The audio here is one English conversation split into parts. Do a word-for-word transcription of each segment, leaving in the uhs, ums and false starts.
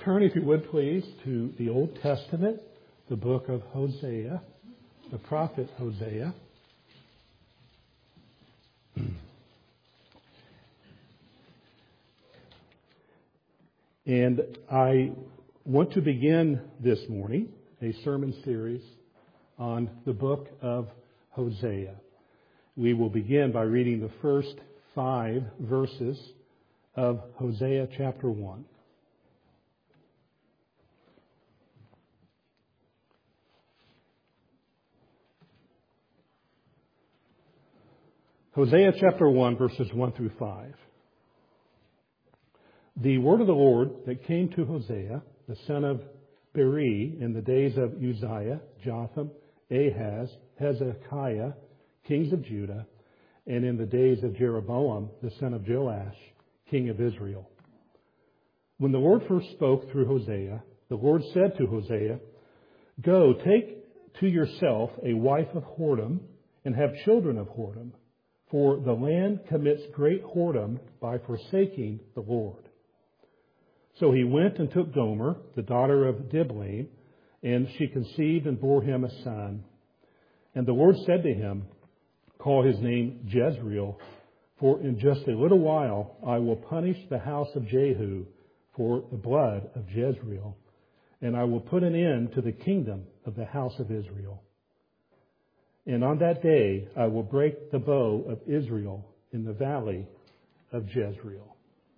Turn, if you would please, to the Old Testament, the book of Hosea, the prophet Hosea. And I want to begin this morning a sermon series on the book of Hosea. We will begin by reading the first five verses of Hosea chapter one. Hosea chapter one, verses one through five. The word of the Lord that came to Hosea, the son of Beeri, in the days of Uzziah, Jotham, Ahaz, Hezekiah, kings of Judah, and in the days of Jeroboam, the son of Joash, king of Israel. When the Lord first spoke through Hosea, the Lord said to Hosea, "Go, take to yourself a wife of whoredom, and have children of whoredom. For the land commits great whoredom by forsaking the Lord." So he went and took Gomer, the daughter of Diblaim, and she conceived and bore him a son. And the Lord said to him, "Call his name Jezreel, for in just a little while I will punish the house of Jehu for the blood of Jezreel, and I will put an end to the kingdom of the house of Israel. And on that day I will break the bow of Israel in the valley of Jezreel."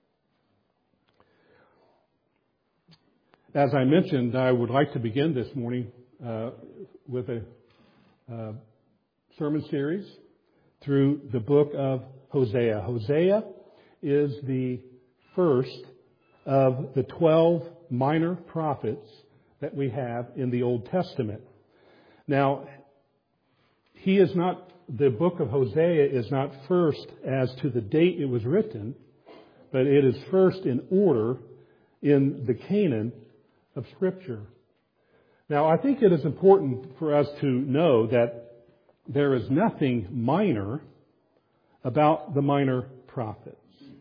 As I mentioned, I would like to begin this morning uh, with a uh, sermon series through the book of Hosea. Hosea is the first of the twelve minor prophets that we have in the Old Testament. Now, He is not, the book of Hosea is not first as to the date it was written, but it is first in order in the canon of Scripture. Now, I think it is important for us to know that there is nothing minor about the minor prophets.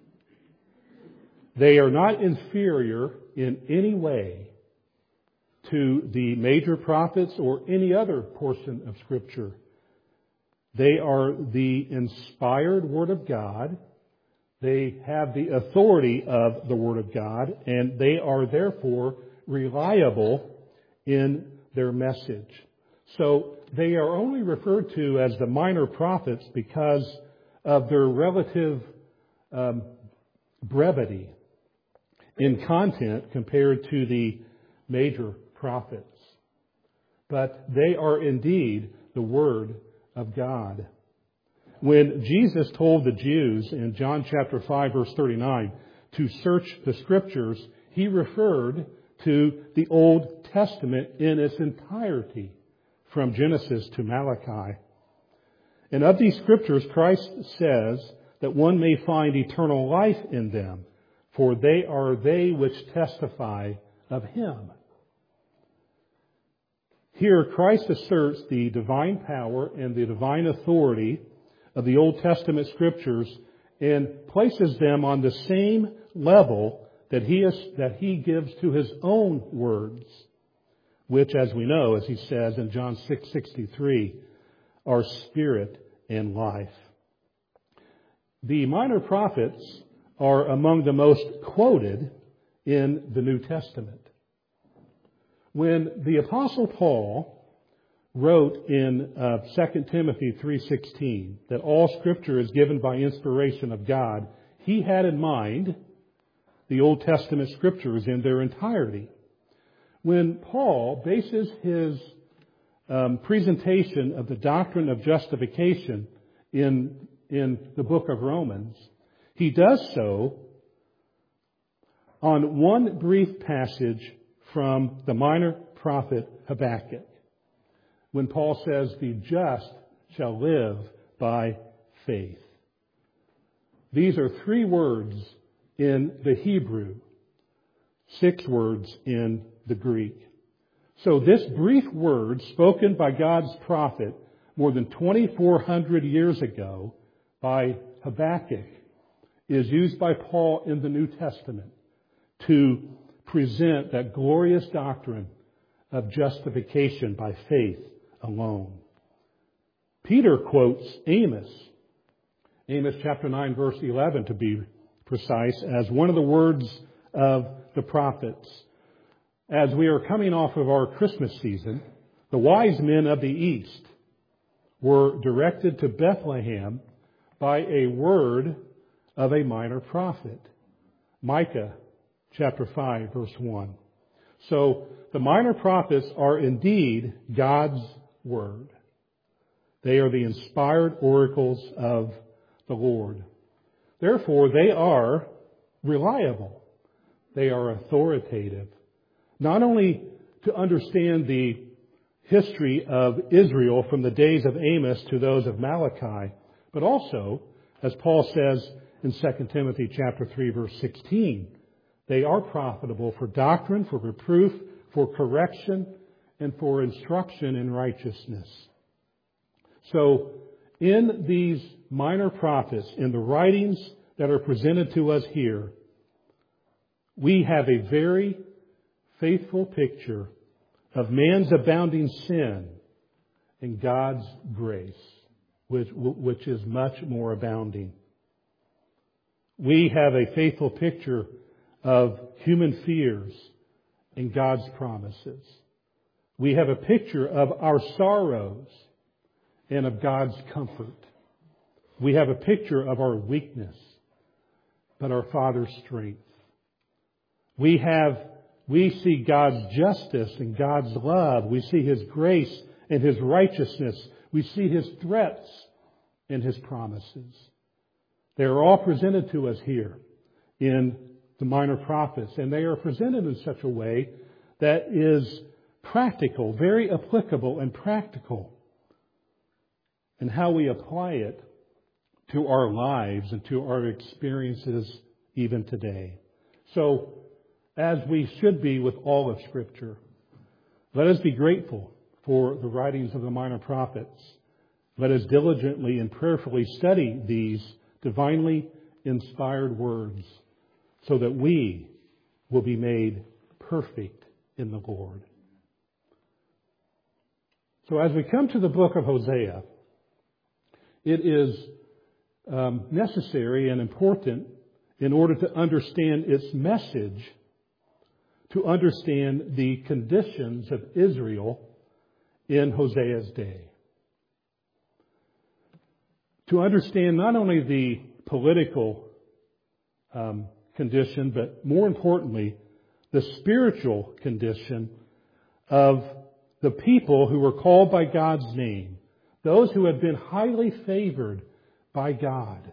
They are not inferior in any way to the major prophets or any other portion of Scripture. They are the inspired Word of God. They have the authority of the Word of God, and they are therefore reliable in their message. So they are only referred to as the minor prophets because of their relative um, brevity in content compared to the major prophets. But they are indeed the Word of God. When Jesus told the Jews in John chapter five, verse thirty-nine, to search the Scriptures, He referred to the Old Testament in its entirety, from Genesis to Malachi. And of these Scriptures, Christ says that one may find eternal life in them, for they are they which testify of Him. Here, Christ asserts the divine power and the divine authority of the Old Testament Scriptures and places them on the same level that he is, that he gives to His own words, which, as we know, as He says in John six sixty-three, are spirit and life. The minor prophets are among the most quoted in the New Testament. When the Apostle Paul wrote in uh, Second Timothy three sixteen that all Scripture is given by inspiration of God, he had in mind the Old Testament Scriptures in their entirety. When Paul bases his um, presentation of the doctrine of justification in, in the book of Romans, he does so on one brief passage from the minor prophet Habakkuk, when Paul says, "The just shall live by faith." These are three words in the Hebrew, six words in the Greek. So this brief word spoken by God's prophet more than twenty-four hundred years ago by Habakkuk is used by Paul in the New Testament to present that glorious doctrine of justification by faith alone. Peter quotes Amos, Amos chapter nine, verse eleven to be precise, as one of the words of the prophets. As we are coming off of our Christmas season, the wise men of the East were directed to Bethlehem by a word of a minor prophet. Micah chapter five, verse one. So the minor prophets are indeed God's word. They are the inspired oracles of the Lord. Therefore, they are reliable. They are authoritative. Not only to understand the history of Israel from the days of Amos to those of Malachi, but also, as Paul says in Second Timothy chapter three, verse sixteen, they are profitable for doctrine, for reproof, for correction, and for instruction in righteousness. So, in these minor prophets, in the writings that are presented to us here, we have a very faithful picture of man's abounding sin and God's grace, which, which is much more abounding. We have a faithful picture of human fears and God's promises. We have a picture of our sorrows and of God's comfort. We have a picture of our weakness, but our Father's strength. We have, we see God's justice and God's love. We see His grace and His righteousness. We see His threats and His promises. They are all presented to us here in the minor prophets, and they are presented in such a way that is practical, very applicable and practical, and how we apply it to our lives and to our experiences even today. So, as we should be with all of Scripture, let us be grateful for the writings of the minor prophets. Let us diligently and prayerfully study these divinely inspired words so that we will be made perfect in the Lord. So as we come to the book of Hosea, it is um, necessary and important in order to understand its message, to understand the conditions of Israel in Hosea's day. To understand not only the political um, condition, but more importantly, the spiritual condition of the people who were called by God's name, those who had been highly favored by God.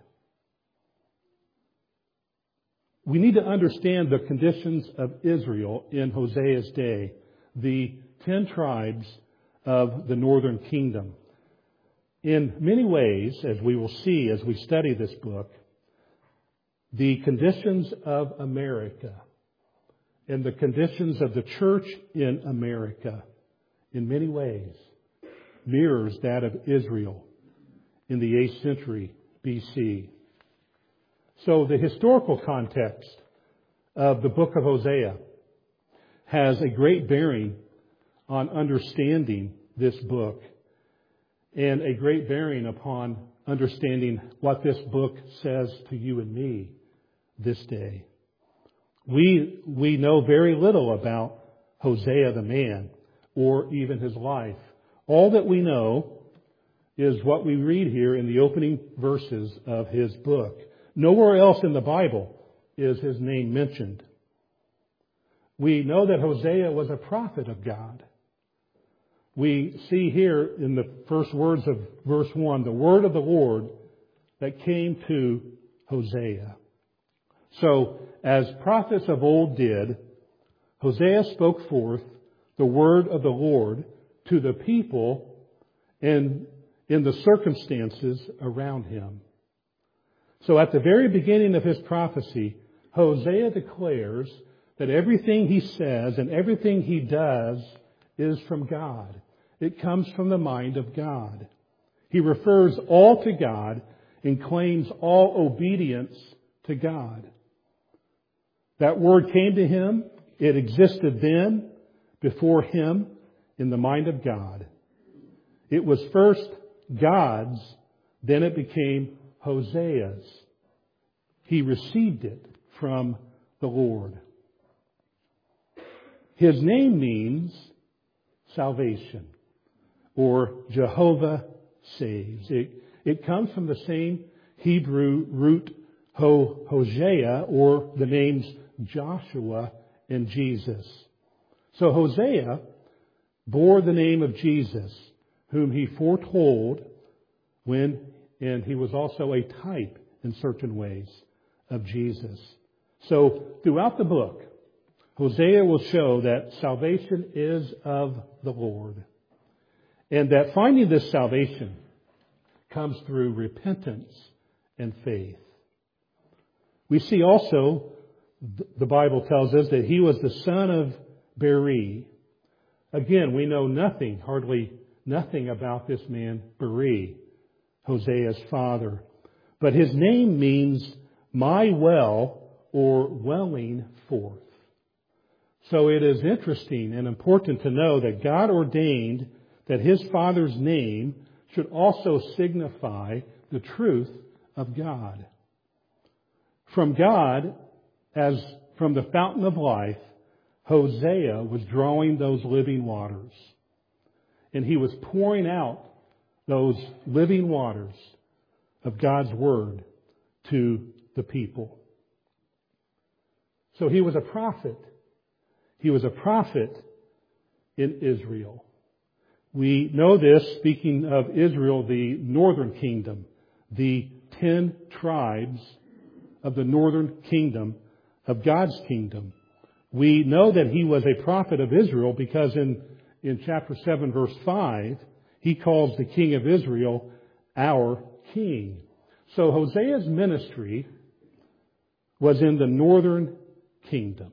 We need to understand the conditions of Israel in Hosea's day, the ten tribes of the northern kingdom. In many ways, as we will see as we study this book, the conditions of America and the conditions of the church in America, in many ways, mirrors that of Israel in the eighth century B C. So the historical context of the book of Hosea has a great bearing on understanding this book and a great bearing upon understanding what this book says to you and me this day. We, we know very little about Hosea the man or even his life. All that we know is what we read here in the opening verses of his book. Nowhere else in the Bible is his name mentioned. We know that Hosea was a prophet of God. We see here in the first words of verse one, the word of the Lord that came to Hosea. So, as prophets of old did, Hosea spoke forth the word of the Lord to the people and in the circumstances around him. So at the very beginning of his prophecy, Hosea declares that everything he says and everything he does is from God. It comes from the mind of God. He refers all to God and claims all obedience to God. That word came to him It existed then before him in the mind of God. It was first God's, then it became Hosea's. He received it from the Lord. His name means salvation, or Jehovah saves. It, it comes from the same Hebrew root Ho, Hosea, or the names Joshua and Jesus. So Hosea bore the name of Jesus, whom he foretold when, and he was also a type in certain ways of Jesus. So throughout the book, Hosea will show that salvation is of the Lord, and that finding this salvation comes through repentance and faith. We see also, the Bible tells us that he was the son of Beri. Again, we know nothing, hardly nothing about this man, Beri, Hosea's father. But his name means my well, or welling forth. So it is interesting and important to know that God ordained that his father's name should also signify the truth of God. From God, as from the fountain of life, Hosea was drawing those living waters. And he was pouring out those living waters of God's Word to the people. So he was a prophet. He was a prophet in Israel. We know this, speaking of Israel, the northern kingdom, the ten tribes of the northern kingdom of God's kingdom. We know that he was a prophet of Israel because in, in chapter seven, verse five, he calls the king of Israel our king. So Hosea's ministry was in the northern kingdom.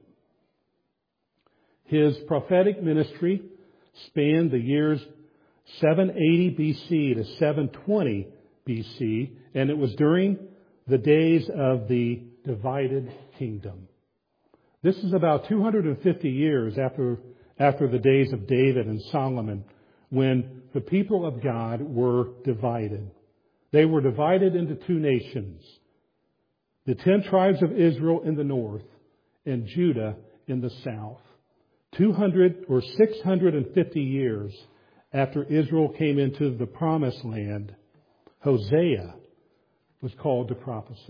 His prophetic ministry spanned the years seven eighty B C to seven twenty B C, and it was during the days of the divided kingdom. This is about two hundred fifty years after, after the days of David and Solomon, when the people of God were divided. They were divided into two nations, the ten tribes of Israel in the north and Judah in the south. two hundred or six hundred fifty years after Israel came into the promised land, Hosea was called to prophesy.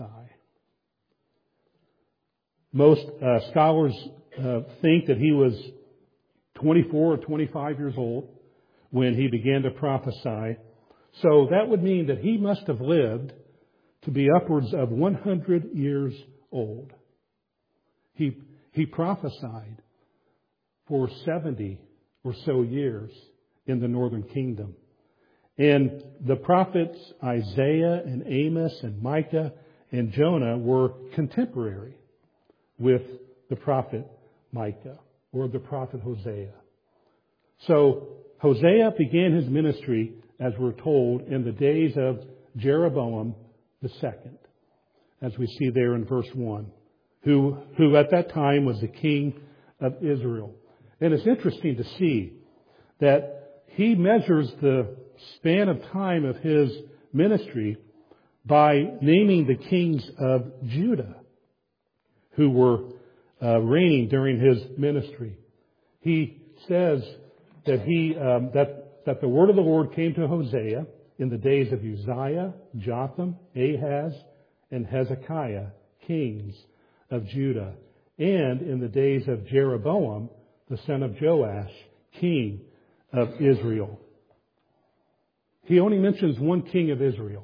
Most uh, scholars uh, think that he was twenty-four or twenty-five years old when he began to prophesy. So that would mean that he must have lived to be upwards of one hundred years old. He, he prophesied for seventy or so years in the northern kingdom. And the prophets Isaiah and Amos and Micah and Jonah were contemporary with the prophet Micah or the prophet Hosea. So Hosea began his ministry, as we're told, in the days of Jeroboam the second, as we see there in verse one, who, who at that time was the king of Israel. And it's interesting to see that he measures the span of time of his ministry by naming the kings of Judah who were uh, reigning during his ministry. He says that he um, that that the word of the Lord came to Hosea in the days of Uzziah, Jotham, Ahaz, and Hezekiah, kings of Judah, and in the days of Jeroboam, the son of Joash, king of Israel. He only mentions one king of Israel.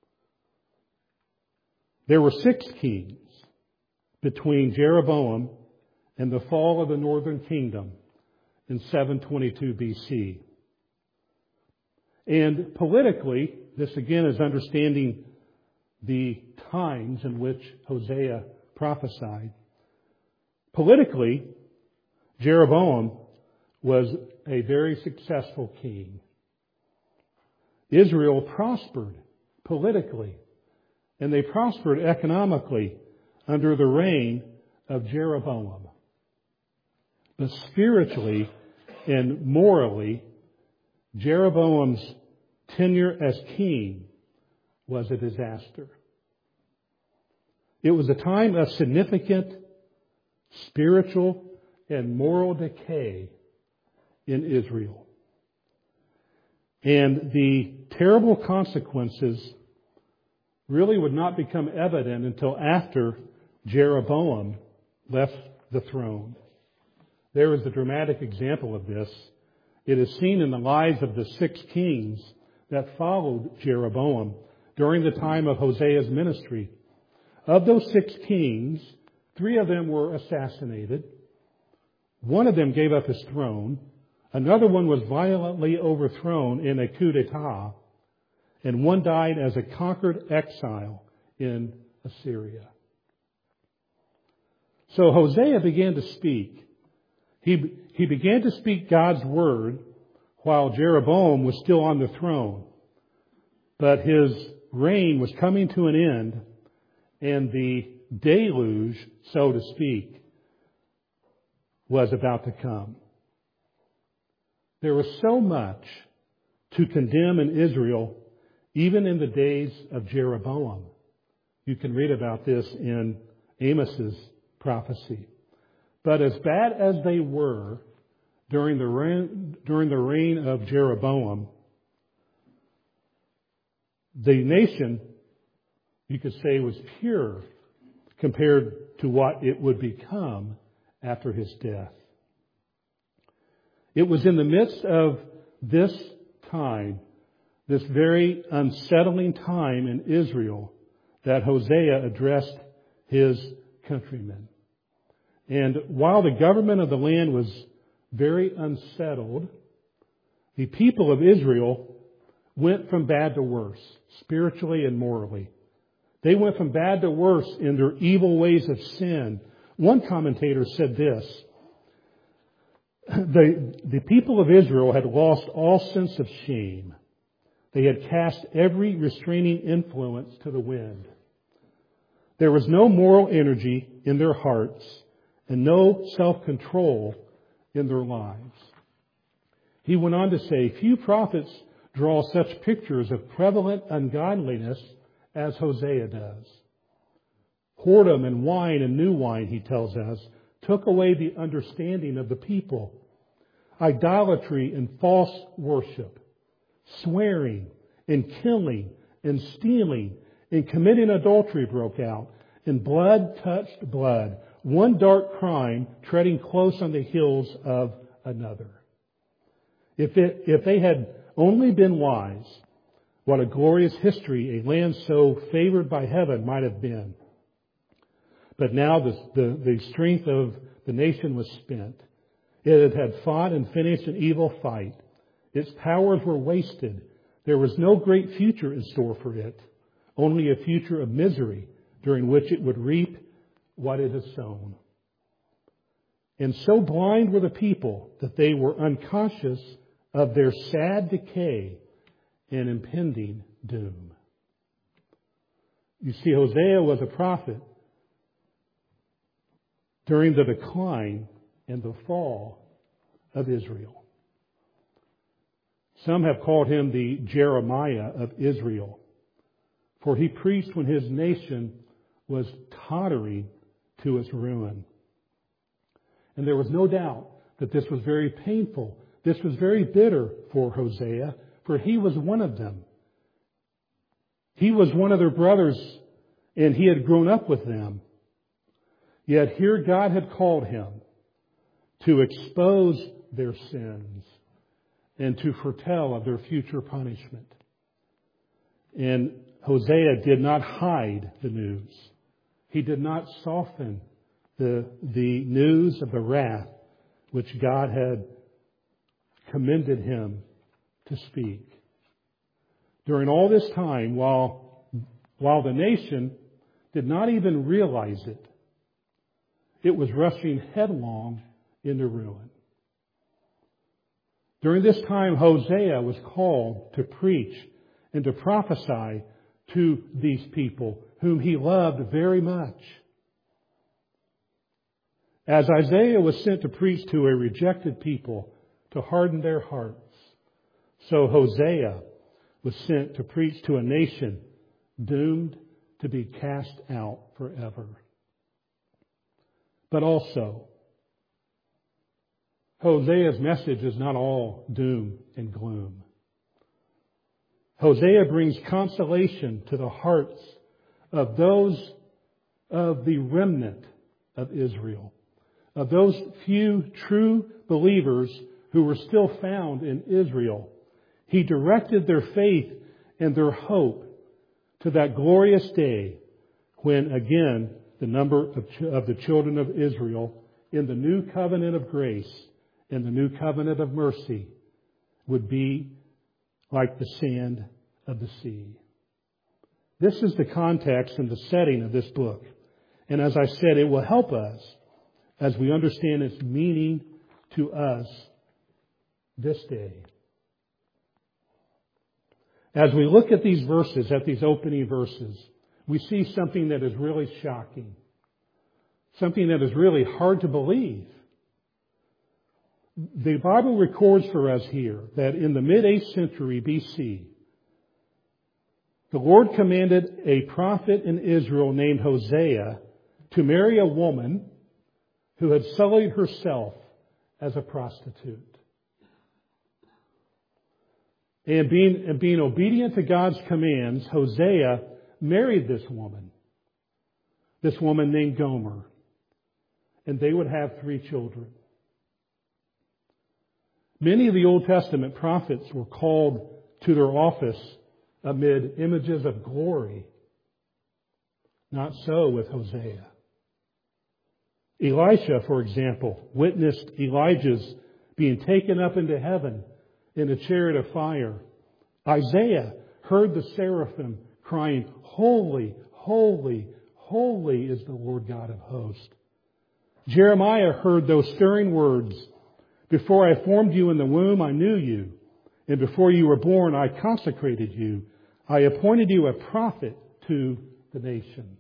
There were six kings between Jeroboam and the fall of the northern kingdom in seven twenty-two B C. And politically, this again is understanding the times in which Hosea prophesied. Politically, Jeroboam was a very successful king. Israel prospered politically, and they prospered economically under the reign of Jeroboam. But spiritually and morally, Jeroboam's tenure as king was a disaster. It was a time of significant spiritual and moral decay in Israel. And the terrible consequences really would not become evident until after Jeroboam left the throne. There is a dramatic example of this. It is seen in the lives of the six kings that followed Jeroboam during the time of Hosea's ministry. Of those six kings, three of them were assassinated. One of them gave up his throne. Another one was violently overthrown in a coup d'etat. And one died as a conquered exile in Assyria. So Hosea began to speak. He, he began to speak God's word while Jeroboam was still on the throne. But his reign was coming to an end, and the deluge, so to speak, was about to come. There was so much to condemn in Israel, even in the days of Jeroboam. You can read about this in Amos's prophecy. But as bad as they were during the reign, during the reign of Jeroboam, the nation, you could say, was pure compared to what it would become after his death. It was in the midst of this time, this very unsettling time in Israel, that Hosea addressed his countrymen. And while the government of the land was very unsettled, the people of Israel went from bad to worse, spiritually and morally. They went from bad to worse in their evil ways of sin. One commentator said this: the, the people of Israel had lost all sense of shame. They had cast every restraining influence to the wind. There was no moral energy in their hearts and no self-control in their lives. He went on to say, few prophets draw such pictures of prevalent ungodliness as Hosea does. Whoredom and wine and new wine, he tells us, took away the understanding of the people. Idolatry and false worship, swearing and killing and stealing and committing adultery broke out, and blood touched blood, one dark crime treading close on the heels of another. If it, if they had only been wise, what a glorious history a land so favored by heaven might have been. But now the, the, the strength of the nation was spent. It had fought and finished an evil fight. Its powers were wasted. There was no great future in store for it, only a future of misery during which it would reap what it has sown. And so blind were the people that they were unconscious of their sad decay and impending doom. You see, Hosea was a prophet during the decline and the fall of Israel. Some have called him the Jeremiah of Israel, for he preached when his nation was tottering to its ruin. And there was no doubt that this was very painful. This was very bitter for Hosea, for he was one of them. He was one of their brothers, and he had grown up with them. Yet here God had called him to expose their sins and to foretell of their future punishment. And Hosea did not hide the news. He did not soften the, the news of the wrath which God had commended him to speak. During all this time, while, while the nation did not even realize it, it was rushing headlong into ruin. During this time, Hosea was called to preach and to prophesy to these people whom he loved very much. As Isaiah was sent to preach to a rejected people to harden their hearts, so Hosea was sent to preach to a nation doomed to be cast out forever. But also, Hosea's message is not all doom and gloom. Hosea brings consolation to the hearts of those of the remnant of Israel, of those few true believers who were still found in Israel. He directed their faith and their hope to that glorious day when, again, the number of, ch- of the children of Israel in the new covenant of grace, in the new covenant of mercy, would be like the sand of the sea. This is the context and the setting of this book. And as I said, it will help us as we understand its meaning to us this day. As we look at these verses, at these opening verses, we see something that is really shocking. Something that is really hard to believe. The Bible records for us here that in the mid-eighth century B C, the Lord commanded a prophet in Israel named Hosea to marry a woman who had sullied herself as a prostitute. And being, and being obedient to God's commands, Hosea married this woman, this woman named Gomer, and they would have three children. Many of the Old Testament prophets were called to their office amid images of glory. Not so with Hosea. Elisha, for example, witnessed Elijah's being taken up into heaven in a chariot of fire. Isaiah heard the seraphim crying, "Holy, holy, holy is the Lord God of hosts." Jeremiah heard those stirring words, "Before I formed you in the womb, I knew you. And before you were born, I consecrated you. I appointed you a prophet to the nations."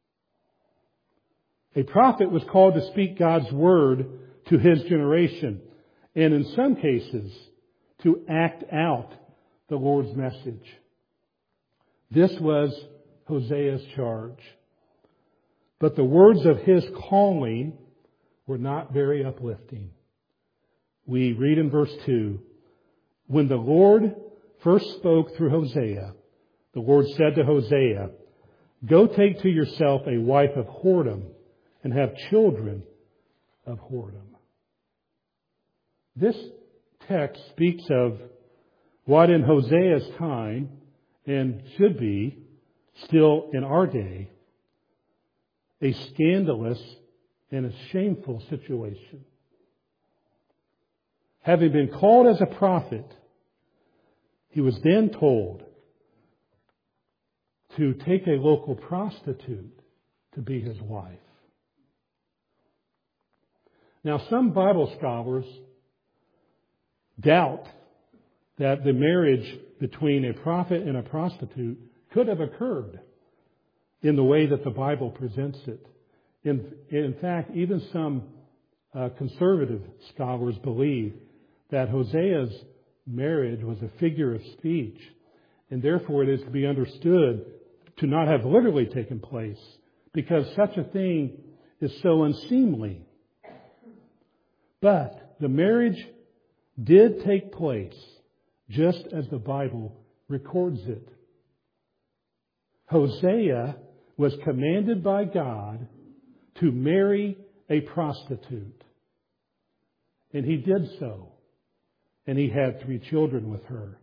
A prophet was called to speak God's word to his generation, and in some cases, to act out the Lord's message. This was Hosea's charge. But the words of his calling were not very uplifting. We read in verse two, "When the Lord first spoke through Hosea, the Lord said to Hosea, 'Go take to yourself a wife of whoredom and have children of whoredom.'" This text speaks of what in Hosea's time, and should be still in our day, a scandalous and a shameful situation. Having been called as a prophet, he was then told to take a local prostitute to be his wife. Now, some Bible scholars doubt that the marriage between a prophet and a prostitute could have occurred in the way that the Bible presents it. In, in fact, even some uh, conservative scholars believe that Hosea's marriage was a figure of speech, and therefore it is to be understood to not have literally taken place, because such a thing is so unseemly. But the marriage did take place just as the Bible records it. Hosea was commanded by God to marry a prostitute. And he did so. And he had three children with her.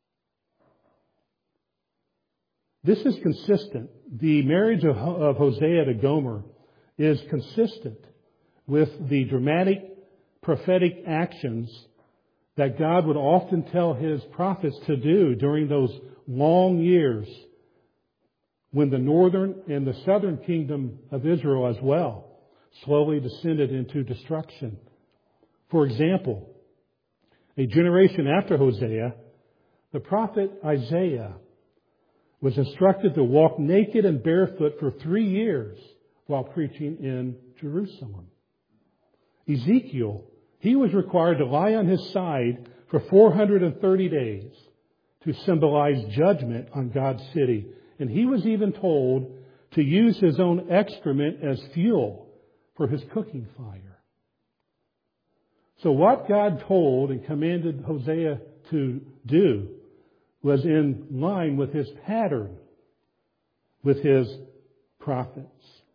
This is consistent. The marriage of, of Hosea to Gomer is consistent with the dramatic prophetic actions that God would often tell his prophets to do during those long years when the northern and the southern kingdom of Israel as well slowly descended into destruction. For example, a generation after Hosea, the prophet Isaiah was instructed to walk naked and barefoot for three years while preaching in Jerusalem. Ezekiel, he was required to lie on his side for four hundred thirty days to symbolize judgment on God's city. And he was even told to use his own excrement as fuel for his cooking fire. So what God told and commanded Hosea to do was in line with his pattern with his prophets.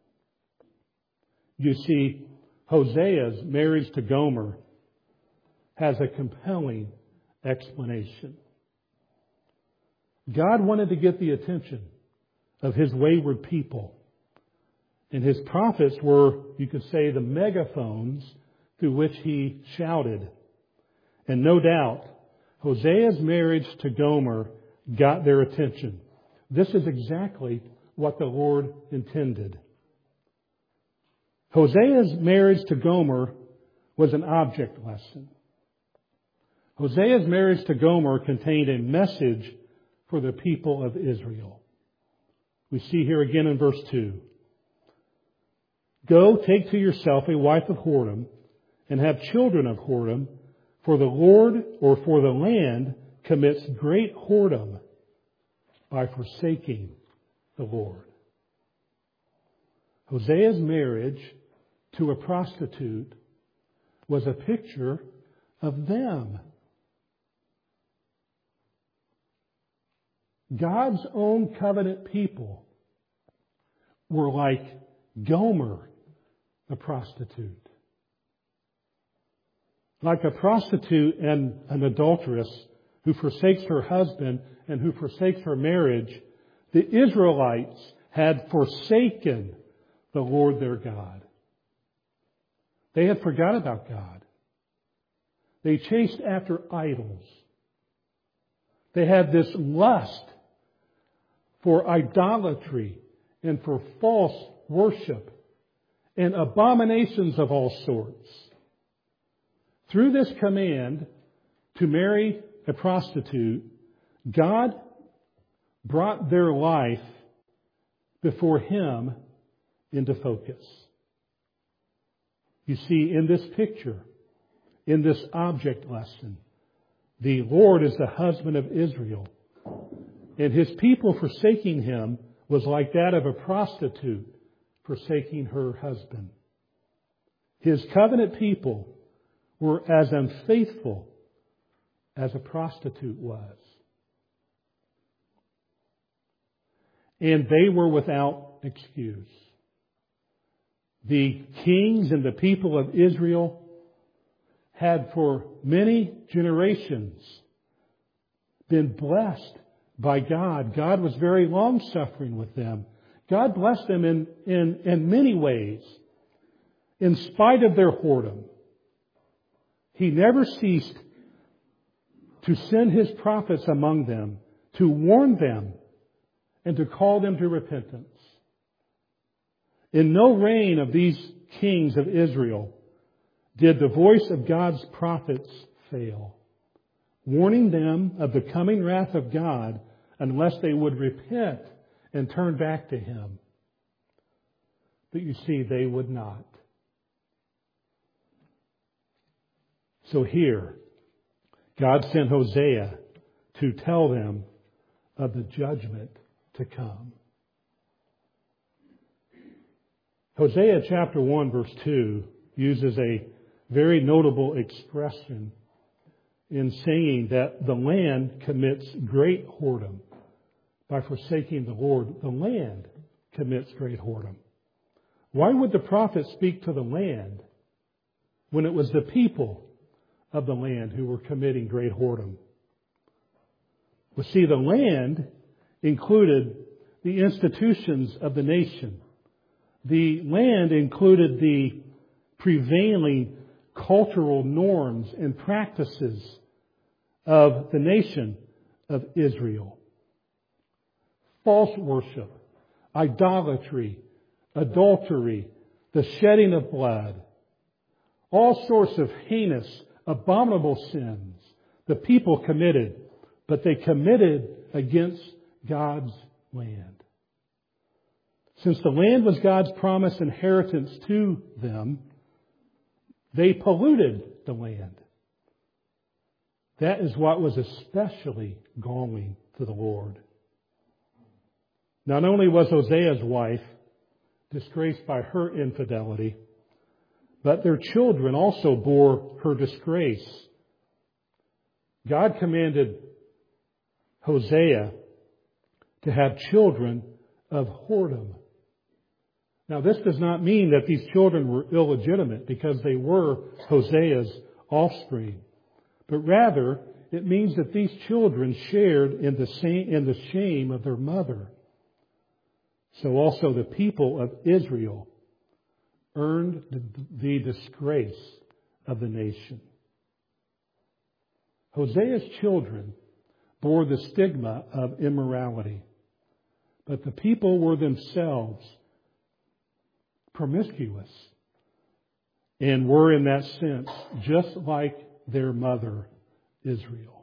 You see, Hosea's marriage to Gomer has a compelling explanation. God wanted to get the attention of his wayward people. And his prophets were, you could say, the megaphones through which he shouted. And no doubt, Hosea's marriage to Gomer got their attention. This is exactly what the Lord intended. Hosea's marriage to Gomer was an object lesson. Hosea's marriage to Gomer contained a message for the people of Israel. We see here again in verse two. Go, take to yourself a wife of whoredom, and have children of whoredom, for the Lord or for the land commits great whoredom by forsaking the Lord. Hosea's marriage to a prostitute was a picture of them. God's own covenant people were like Gomer, the prostitute. Like a prostitute and an adulteress who forsakes her husband and who forsakes her marriage, the Israelites had forsaken the Lord their God. They had forgot about God. They chased after idols. They had this lust for idolatry and for false worship and abominations of all sorts. Through this command to marry a prostitute, God brought their life before Him into focus. You see, in this picture, in this object lesson, the Lord is the husband of Israel. And His people forsaking Him was like that of a prostitute forsaking her husband. His covenant people were as unfaithful as a prostitute was. And they were without excuse. The kings and the people of Israel had for many generations been blessed by God. God was very long-suffering with them. God blessed them in, in, in many ways, in spite of their whoredom. He never ceased to send His prophets among them, to warn them, and to call them to repentance. In no reign of these kings of Israel did the voice of God's prophets fail, warning them of the coming wrath of God unless they would repent and turn back to Him. But you see, they would not. So here, God sent Hosea to tell them of the judgment to come. Hosea chapter one verse two uses a very notable expression in saying that the land commits great whoredom by forsaking the Lord. The land commits great whoredom. Why would the prophet speak to the land when it was the people of the land who were committing great whoredom? Well, see, the land included the institutions of the nation. The land included the prevailing cultural norms and practices of the nation of Israel. False worship, idolatry, adultery, the shedding of blood, all sorts of heinous, abominable sins the people committed, but they committed against God's land. Since the land was God's promised inheritance to them, They polluted the land. That is what was especially galling to the Lord. Not only was Hosea's wife disgraced by her infidelity, but their children also bore her disgrace. God commanded Hosea to have children of whoredom. Now, this does not mean that these children were illegitimate because they were Hosea's offspring, but rather it means that these children shared in the same, in the shame of their mother. So also the people of Israel earned the, the disgrace of the nation. Hosea's children bore the stigma of immorality, but the people were themselves promiscuous and were in that sense just like their mother Israel.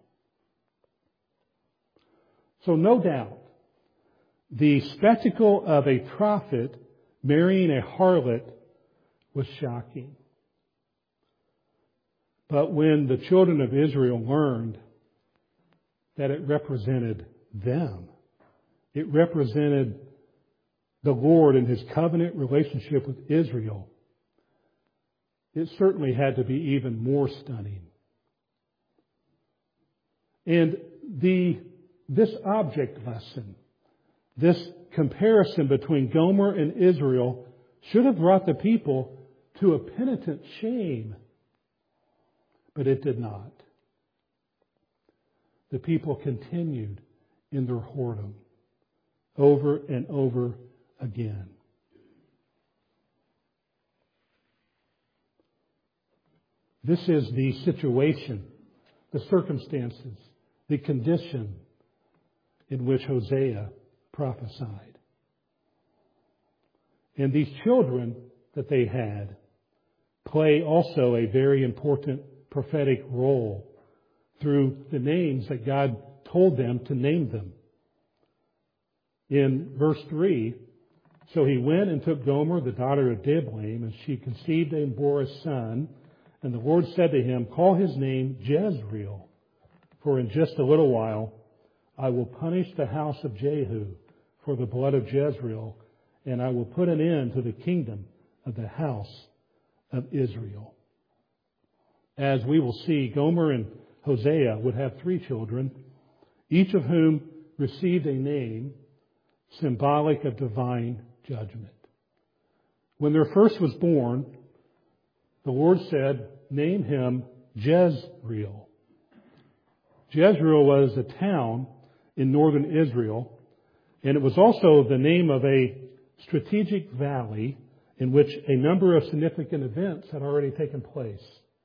So no doubt, the spectacle of a prophet marrying a harlot was shocking. But when the children of Israel learned that it represented them, it represented the Lord and His covenant relationship with Israel, it certainly had to be even more stunning. And the this object lesson, this comparison between Gomer and Israel, should have brought the people to a penitent shame. But it did not. The people continued in their whoredom over and over again. This is the situation, the circumstances, the condition in which Hosea prophesied. And these children that they had play also a very important prophetic role through the names that God told them to name them. In verse three, so he went and took Gomer, the daughter of Diblaim, and she conceived and bore a son. And the Lord said to him, call his name Jezreel, for in just a little while I will punish the house of Jehu for the blood of Jezreel, and I will put an end to the kingdom of the house of Israel. As we will see, Gomer and Hosea would have three children, each of whom received a name symbolic of divine judgment. When their first was born, the Lord said, name him Jezreel. Jezreel was a town in northern Israel, and it was also the name of a strategic valley in which a number of significant events had already taken place.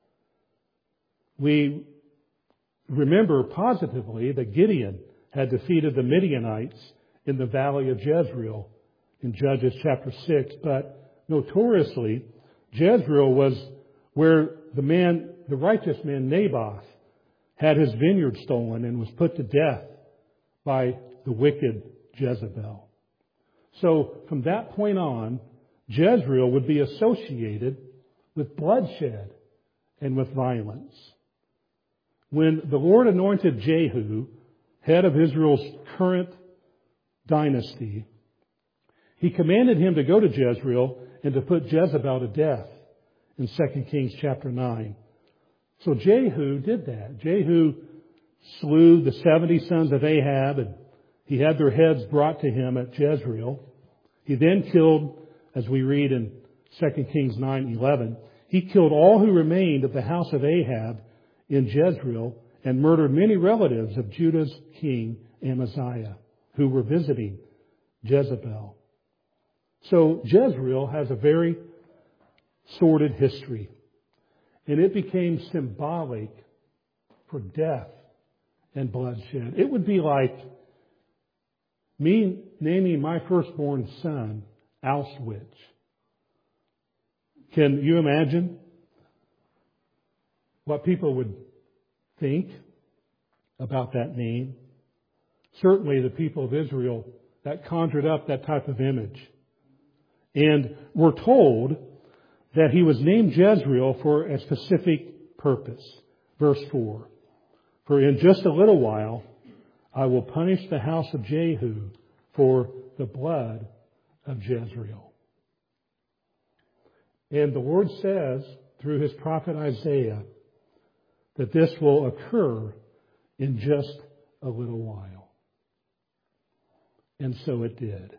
We remember positively that Gideon had defeated the Midianites in the valley of Jezreel in Judges chapter six, but notoriously, Jezreel was where the man, the righteous man Naboth, had his vineyard stolen and was put to death by the wicked Jezebel. So from that point on, Jezreel would be associated with bloodshed and with violence. When the Lord anointed Jehu, head of Israel's current dynasty, He commanded him to go to Jezreel and to put Jezebel to death in Second Kings chapter nine. So Jehu did that. Jehu slew the seventy sons of Ahab, and he had their heads brought to him at Jezreel. He then killed, as we read in Second Kings nine eleven, he killed all who remained of the house of Ahab in Jezreel and murdered many relatives of Judah's king Amaziah who were visiting Jezebel. So Jezreel has a very sordid history, and it became symbolic for death and bloodshed. It would be like me naming my firstborn son Auschwitz. Can you imagine what people would think about that name? Certainly the people of Israel, that conjured up that type of image. And we're told that he was named Jezreel for a specific purpose. Verse four. For in just a little while I will punish the house of Jehu for the blood of Jezreel. And the Lord says through his prophet Isaiah that this will occur in just a little while. And so it did.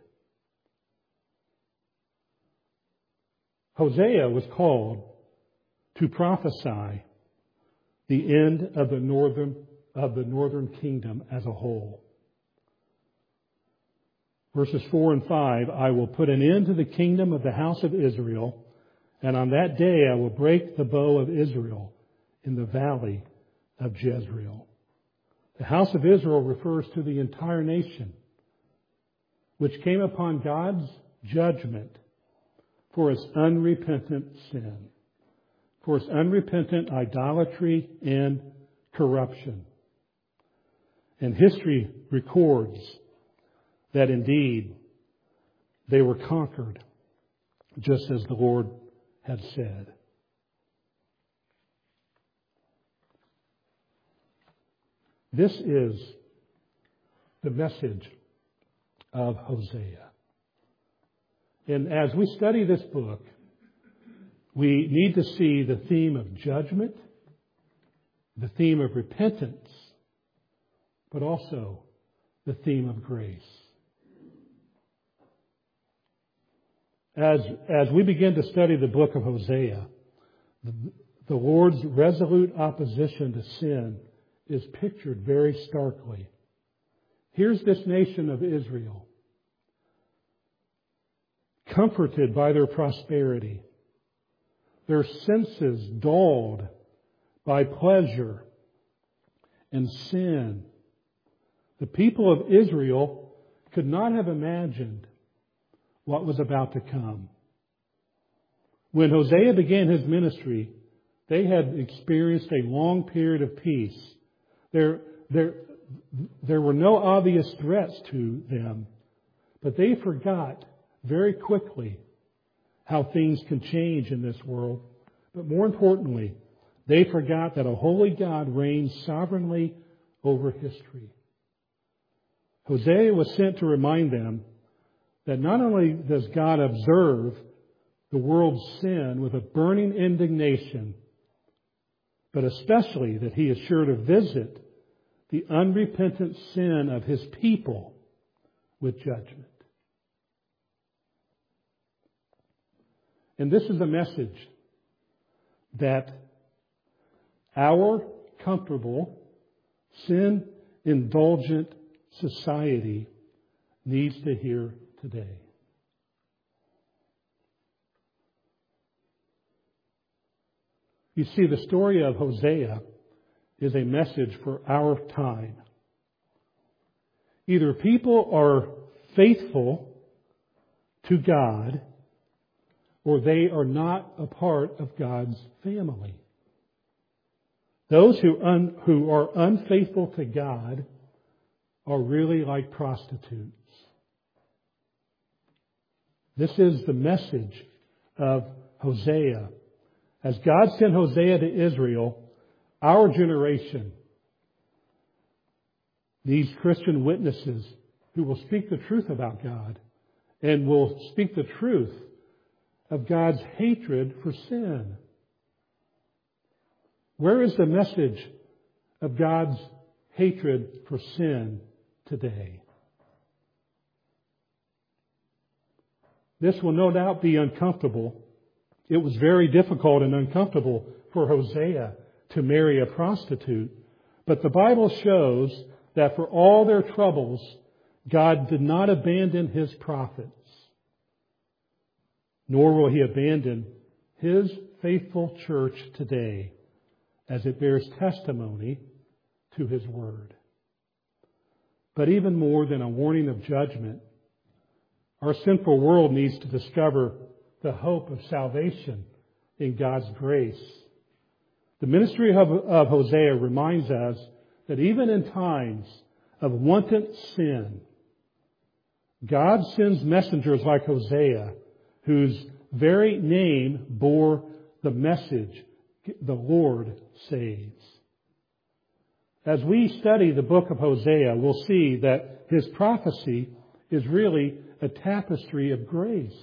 Hosea was called to prophesy the end of the northern of the northern kingdom as a whole. Verses four and five, I will put an end to the kingdom of the house of Israel, and on that day I will break the bow of Israel in the valley of Jezreel. The house of Israel refers to the entire nation, which came upon God's judgment for its unrepentant sin, for its unrepentant idolatry and corruption. And history records that indeed they were conquered, just as the Lord had said. This is the message of Hosea. And as we study this book, we need to see the theme of judgment, the theme of repentance, but also the theme of grace. As, as we begin to study the book of Hosea, the, the Lord's resolute opposition to sin is pictured very starkly. Here's this nation of Israel, comforted by their prosperity, their senses dulled by pleasure and sin. The people of Israel could not have imagined what was about to come. When Hosea began his ministry, they had experienced a long period of peace. There, there, there were no obvious threats to them, but they forgot very quickly how things can change in this world. But more importantly, they forgot that a holy God reigns sovereignly over history. Hosea was sent to remind them that not only does God observe the world's sin with a burning indignation, but especially that He is sure to visit the unrepentant sin of His people with judgment. And this is the message that our comfortable, sin-indulgent society needs to hear today. You see, the story of Hosea is a message for our time. Either people are faithful to God, or they are not a part of God's family. Those who, un, who are unfaithful to God are really like prostitutes. This is the message of Hosea. As God sent Hosea to Israel, our generation, these Christian witnesses who will speak the truth about God and will speak the truth of God's hatred for sin. Where is the message of God's hatred for sin today? This will no doubt be uncomfortable. It was very difficult and uncomfortable for Hosea to marry a prostitute. But the Bible shows that for all their troubles, God did not abandon His prophets, nor will He abandon His faithful church today as it bears testimony to His Word. But even more than a warning of judgment, our sinful world needs to discover the hope of salvation in God's grace. The ministry of, of Hosea reminds us that even in times of wanton sin, God sends messengers like Hosea, whose very name bore the message, the Lord saves. As we study the book of Hosea, we'll see that his prophecy is really a tapestry of grace.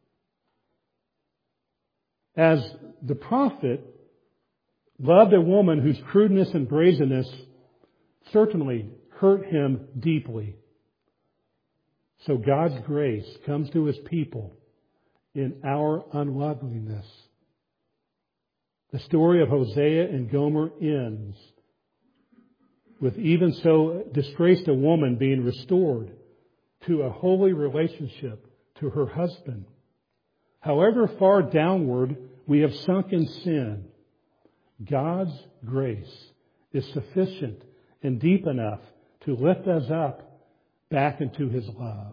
As the prophet loved a woman whose crudeness and brazenness certainly hurt him deeply, so God's grace comes to his people in our unloveliness. The story of Hosea and Gomer ends with even so disgraced a woman being restored to a holy relationship to her husband. However far downward we have sunk in sin, God's grace is sufficient and deep enough to lift us up back into his love.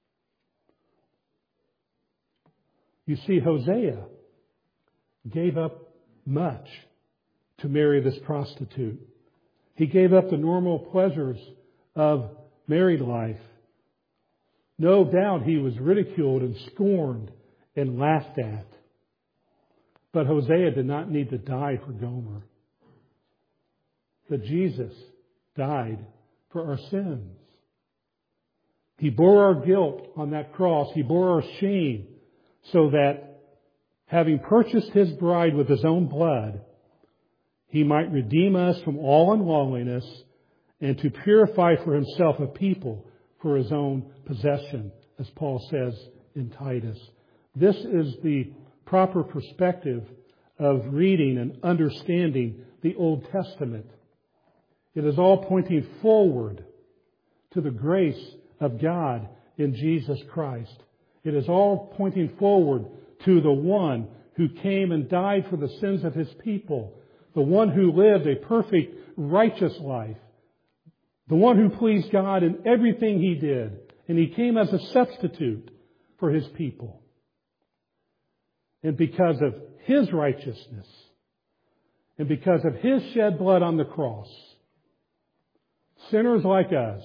You see, Hosea gave up much to marry this prostitute. He gave up the normal pleasures of married life. No doubt he was ridiculed and scorned and laughed at. But Hosea did not need to die for Gomer. But Jesus died for our sins. He bore our guilt on that cross. He bore our shame so that, having purchased his bride with his own blood, he might redeem us from all unlawfulness and to purify for himself a people for his own possession, as Paul says in Titus. This is the proper perspective of reading and understanding the Old Testament. It is all pointing forward to the grace of God in Jesus Christ. It is all pointing forward to the one who came and died for the sins of his people, the one who lived a perfect, righteous life, the one who pleased God in everything he did, and he came as a substitute for his people. And because of his righteousness, and because of his shed blood on the cross, sinners like us,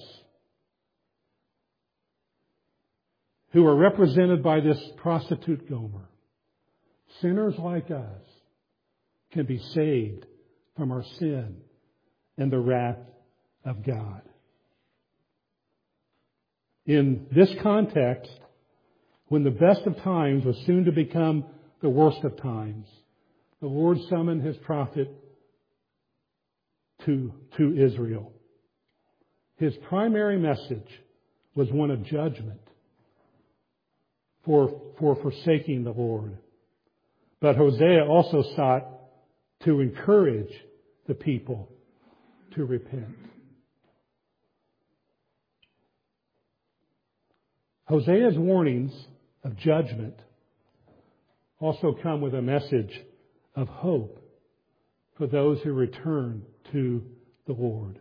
who are represented by this prostitute Gomer, sinners like us can be saved from our sin and the wrath of God. In this context, when the best of times was soon to become the worst of times, the Lord summoned his prophet to, to Israel. His primary message was one of judgment for, for forsaking the Lord. But Hosea also sought to encourage the people to repent. Hosea's warnings of judgment also come with a message of hope for those who return to the Lord.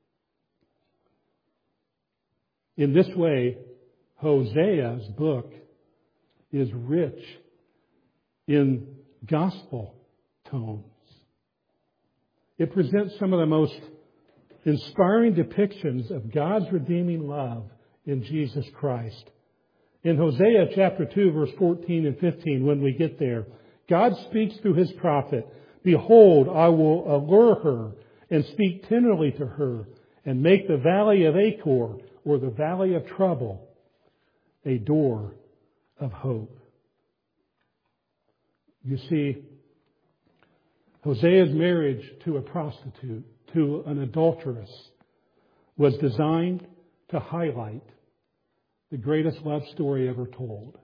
In this way, Hosea's book is rich in gospel tones. It presents some of the most inspiring depictions of God's redeeming love in Jesus Christ. In Hosea chapter two, verse fourteen and fifteen, when we get there, God speaks through his prophet, "Behold, I will allure her and speak tenderly to her and make the valley of Achor, or the valley of trouble, a door of hope." You see, Hosea's marriage to a prostitute, to an adulteress, was designed to highlight the greatest love story ever told.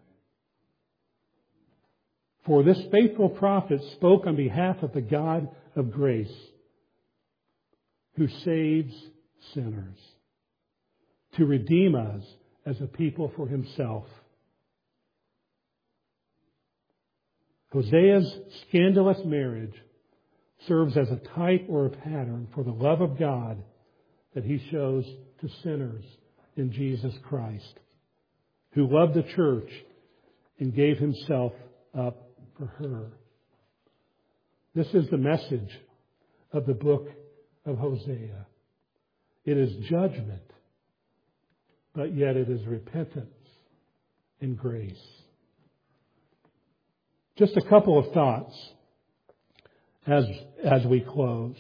For this faithful prophet spoke on behalf of the God of grace, who saves sinners, to redeem us as a people for himself. Hosea's scandalous marriage serves as a type or a pattern for the love of God that he shows to sinners in Jesus Christ, who loved the church and gave himself up for her. This is the message of the book of Hosea. It is judgment, but yet it is repentance and grace. Just a couple of thoughts as, as we close.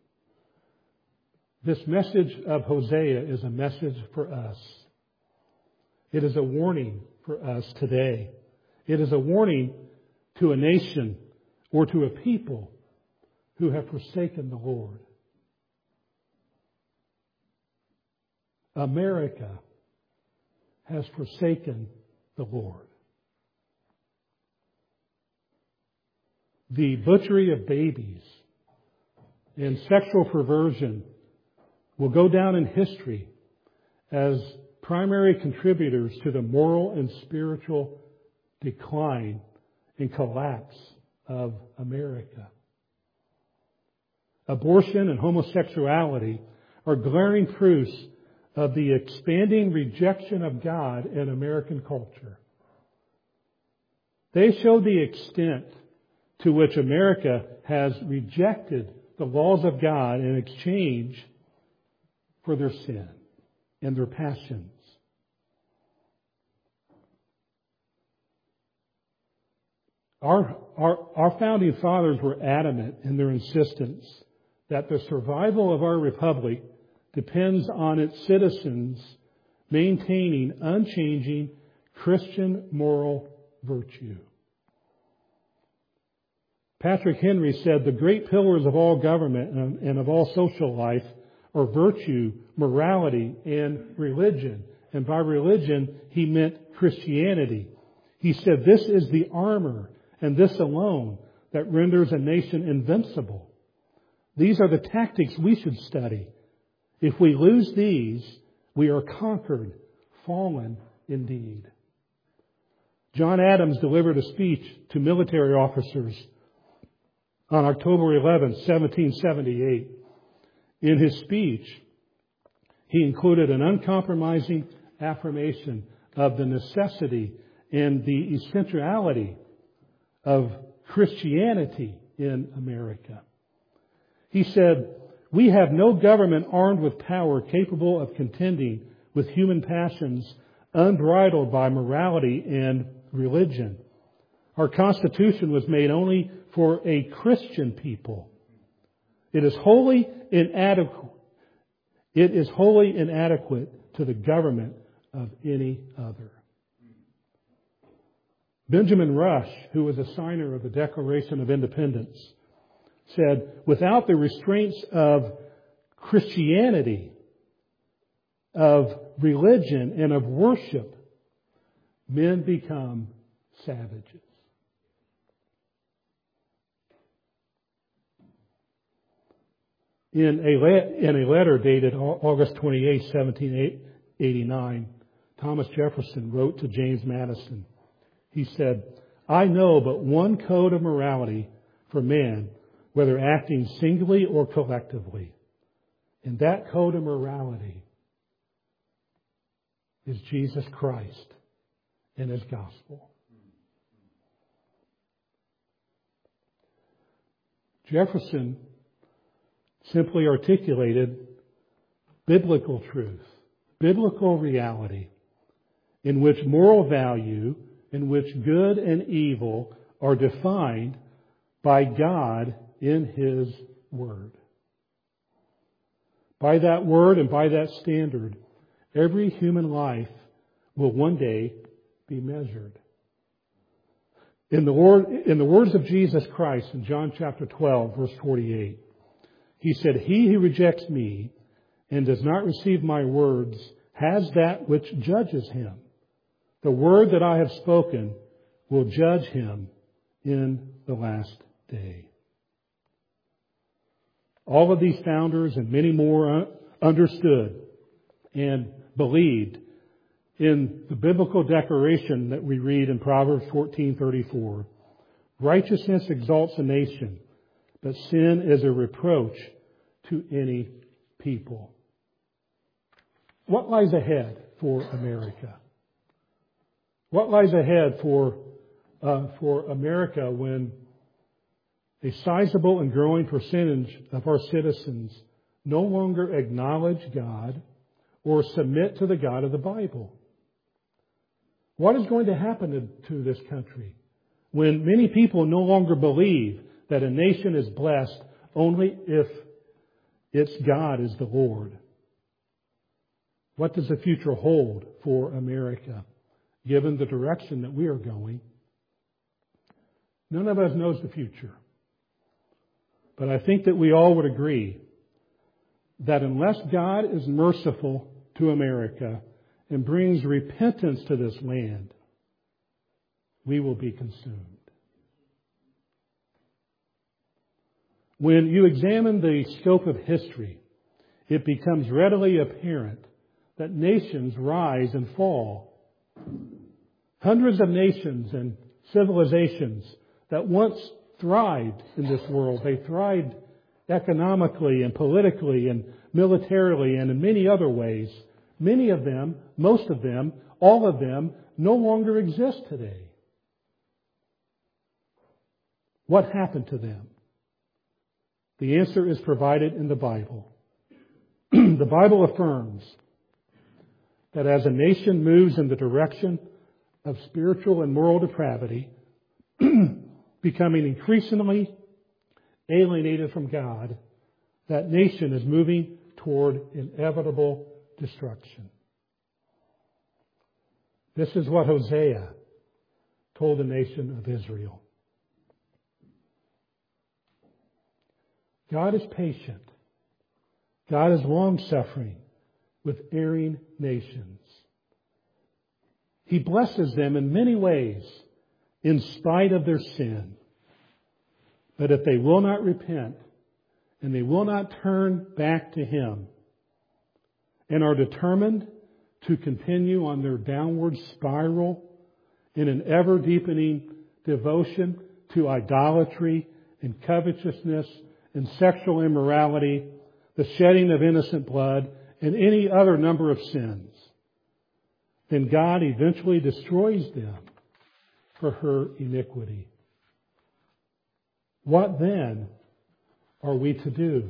This message of Hosea is a message for us. It is a warning for us today. It is a warning to a nation or to a people who have forsaken the Lord. America has forsaken the Lord. The butchery of babies and sexual perversion will go down in history as primary contributors to the moral and spiritual decline and collapse of America. Abortion and homosexuality are glaring proofs of the expanding rejection of God in American culture. They show the extent to which America has rejected the laws of God in exchange for their sin and their passions. Our, our, our founding fathers were adamant in their insistence that the survival of our republic depends on its citizens maintaining unchanging Christian moral virtue. Patrick Henry said, "The great pillars of all government and of all social life are virtue, morality, and religion." And by religion, he meant Christianity. He said, "This is the armor, and this alone, that renders a nation invincible. These are the tactics we should study. If we lose these, we are conquered, fallen indeed." John Adams delivered a speech to military officers on October eleventh, seventeen seventy-eight. In his speech, he included an uncompromising affirmation of the necessity and the essentiality of Christianity in America. He said, "We have no government armed with power capable of contending with human passions unbridled by morality and religion. Our Constitution was made only for a Christian people. It is wholly inadequate. It is wholly inadequate to the government of any other." Benjamin Rush, who was a signer of the Declaration of Independence, said, "Without the restraints of Christianity, of religion, and of worship, men become savages." In a, le- in a letter dated August twenty-eighth, seventeen eighty-nine, Thomas Jefferson wrote to James Madison. He said, "I know but one code of morality for man, whether acting singly or collectively. And that code of morality is Jesus Christ and His gospel." Jefferson simply articulated biblical truth, biblical reality, in which moral value, in which good and evil are defined by God in His Word. By that Word and by that standard, every human life will one day be measured. In the, word, in the words of Jesus Christ in John chapter twelve, verse forty-eight, He said, "He who rejects me and does not receive my words has that which judges him. The word that I have spoken will judge him in the last day." All of these founders and many more understood and believed in the biblical declaration that we read in Proverbs fourteen thirty-four. "Righteousness exalts a nation, but sin is a reproach to any people." What lies ahead for America? What lies ahead for uh, for America when a sizable and growing percentage of our citizens no longer acknowledge God or submit to the God of the Bible? What is going to happen to, to this country When many people no longer believe that a nation is blessed only if its God is the Lord. What does the future hold for America, given the direction that we are going? None of us knows the future. But I think that we all would agree that unless God is merciful to America and brings repentance to this land, we will be consumed. When you examine the scope of history, it becomes readily apparent that nations rise and fall. Hundreds of nations and civilizations that once thrived in this world, they thrived economically and politically and militarily and in many other ways. Many of them, most of them, all of them, no longer exist today. What happened to them? The answer is provided in the Bible. The Bible affirms that as a nation moves in the direction of spiritual and moral depravity, becoming increasingly alienated from God, that nation is moving toward inevitable destruction. This is what Hosea told the nation of Israel. God is patient. God is long-suffering with erring nations. He blesses them in many ways in spite of their sin. But if they will not repent and they will not turn back to Him and are determined to continue on their downward spiral in an ever-deepening devotion to idolatry and covetousness and sexual immorality, the shedding of innocent blood, and any other number of sins, then God eventually destroys them for her iniquity. What then are we to do?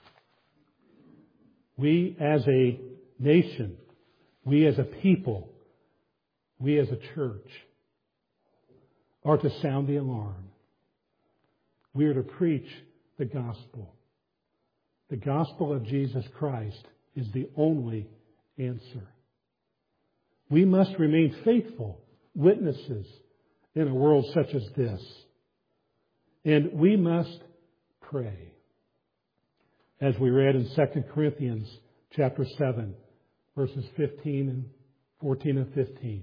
We as a nation, we as a people, we as a church are to sound the alarm. We are to preach the gospel. The gospel of Jesus Christ is the only answer. We must remain faithful witnesses in a world such as this. And we must pray. As we read in Second Corinthians chapter seven, verses fifteen and fourteen and fifteen.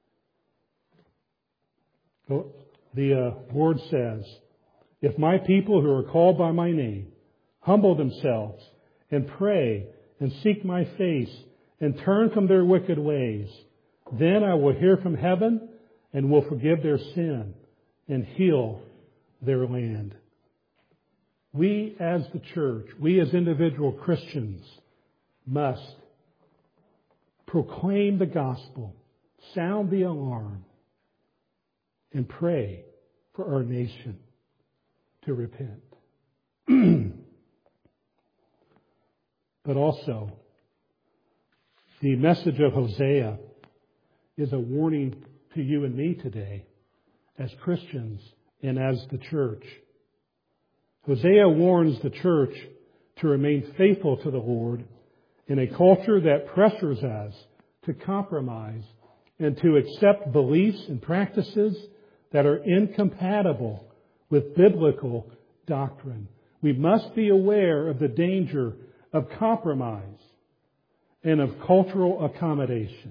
The uh, Word says, "If my people who are called by my name humble themselves and pray and seek my face and turn from their wicked ways, then I will hear from heaven and will forgive their sin and heal their land." We as the church, we as individual Christians must proclaim the gospel, sound the alarm, and pray for our nation to repent. But also, the message of Hosea is a warning to you and me today as Christians and as the church. Hosea warns the church to remain faithful to the Lord in a culture that pressures us to compromise and to accept beliefs and practices that are incompatible with biblical doctrine. We must be aware of the danger of compromise and of cultural accommodation.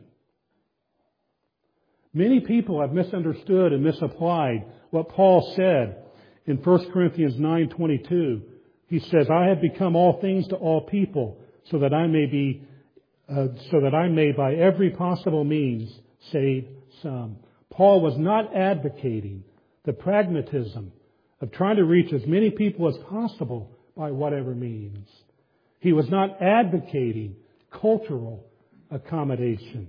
Many people have misunderstood and misapplied what Paul said in First Corinthians nine twenty-two. He says, "I have become all things to all people, so that I may be, uh, so that I may by every possible means save some." Paul was not advocating the pragmatism of trying to reach as many people as possible by whatever means. He was not advocating cultural accommodation.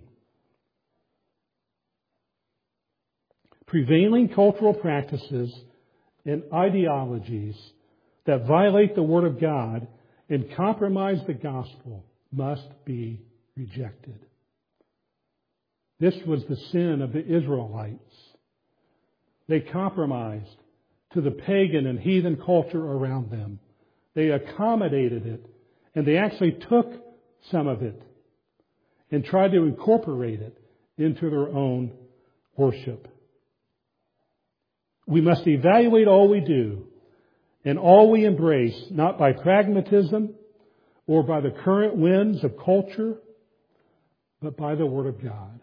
Prevailing cultural practices and ideologies that violate the Word of God and compromise the gospel must be rejected. This was the sin of the Israelites. They compromised to the pagan and heathen culture around them. They accommodated it, and they actually took some of it and tried to incorporate it into their own worship. We must evaluate all we do and all we embrace, not by pragmatism or by the current winds of culture, but by the Word of God.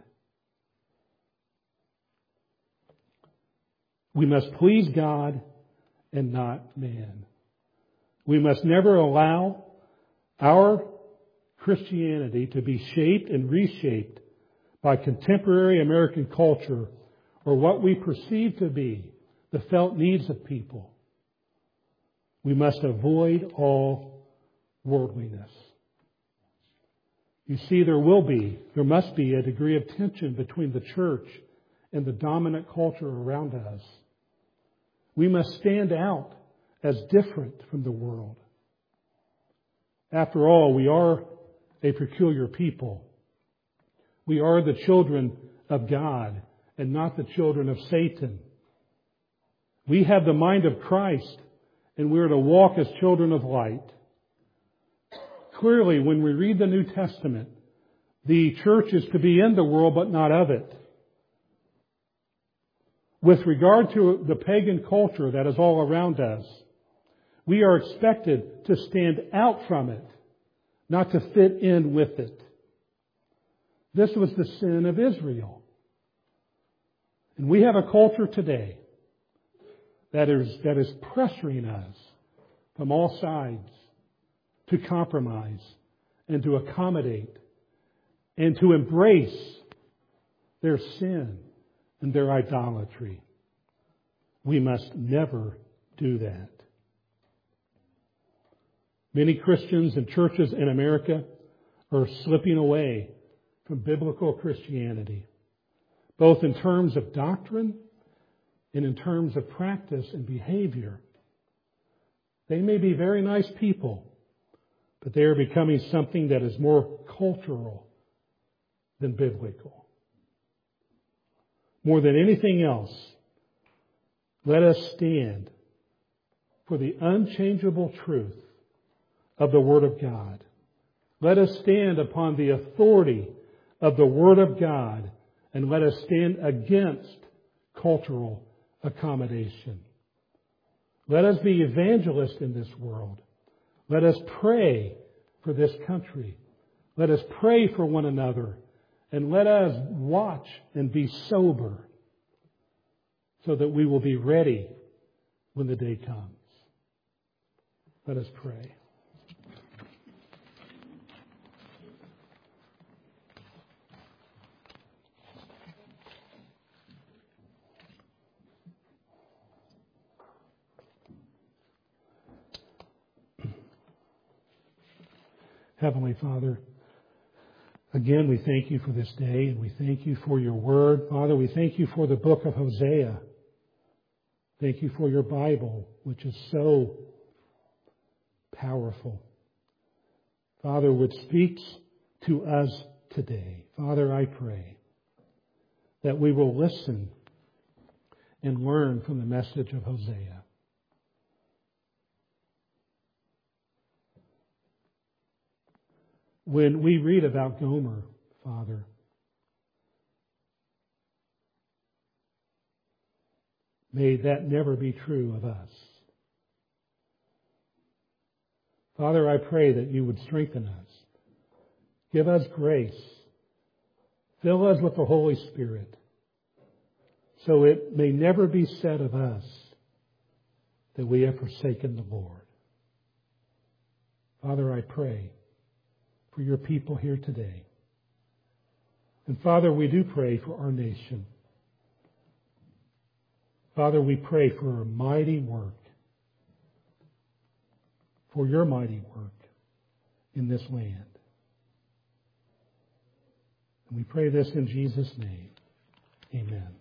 We must please God and not man. We must never allow our Christianity to be shaped and reshaped by contemporary American culture or what we perceive to be the felt needs of people. We must avoid all worldliness. You see, there will be, there must be a degree of tension between the church and the dominant culture around us. We must stand out as different from the world. After all, we are a peculiar people. We are the children of God and not the children of Satan. We have the mind of Christ, and we are to walk as children of light. Clearly, when we read the New Testament, the church is to be in the world but not of it. With regard to the pagan culture that is all around us, we are expected to stand out from it, not to fit in with it. This was the sin of Israel. And we have a culture today that is, that is pressuring us from all sides to compromise and to accommodate and to embrace their sin and their idolatry. We must never do that. Many Christians and churches in America are slipping away from biblical Christianity, both in terms of doctrine and in terms of practice and behavior. They may be very nice people, but they are becoming something that is more cultural than biblical. More than anything else, let us stand for the unchangeable truth of the Word of God. Let us stand upon the authority of the Word of God, and let us stand against cultural accommodation. Let us be evangelists in this world. Let us pray for this country. Let us pray for one another. And let us watch and be sober so that we will be ready when the day comes. Let us pray. Heavenly Father, again, we thank you for this day, and we thank you for your word. Father, we thank you for the book of Hosea. Thank you for your Bible, which is so powerful. Father, which speaks to us today. Father, I pray that we will listen and learn from the message of Hosea. When we read about Gomer, Father, may that never be true of us. Father, I pray that you would strengthen us. Give us grace. Fill us with the Holy Spirit, so it may never be said of us that we have forsaken the Lord. Father, I pray for your people here today. And Father, we do pray for our nation. Father, we pray for a mighty work, for your mighty work in this land. And we pray this in Jesus' name. Amen.